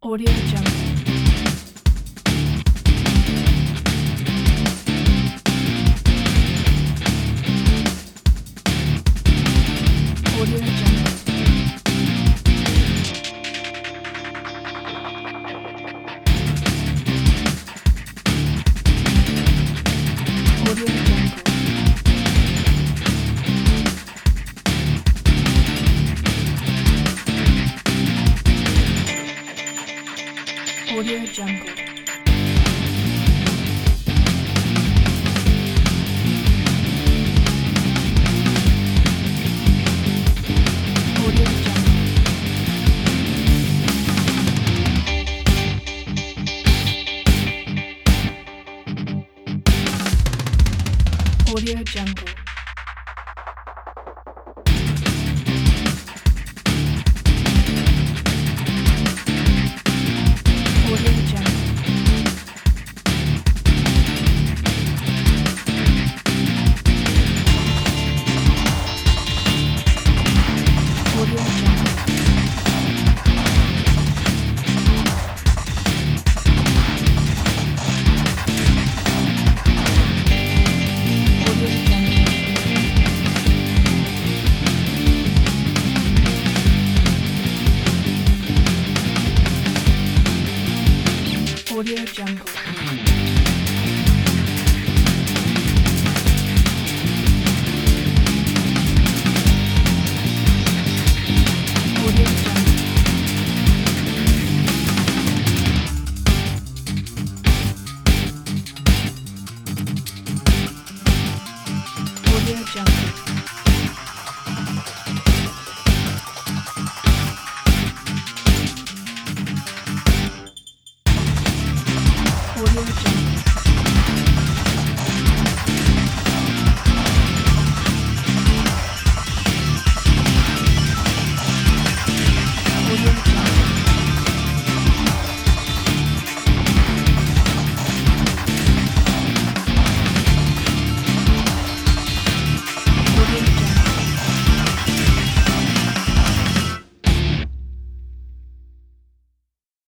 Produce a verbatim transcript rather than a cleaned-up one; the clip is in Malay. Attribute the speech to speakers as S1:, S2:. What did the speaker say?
S1: Audio Jungle. Audio Jungle. Audio Jungle. Audio Jungle. Audio Jungle. Audio Jungle. Audio Jungle. Audio Jungle. Audio Jungle. Audio Jungle. Audio Jungle. Audio Jungle. Audio Jungle.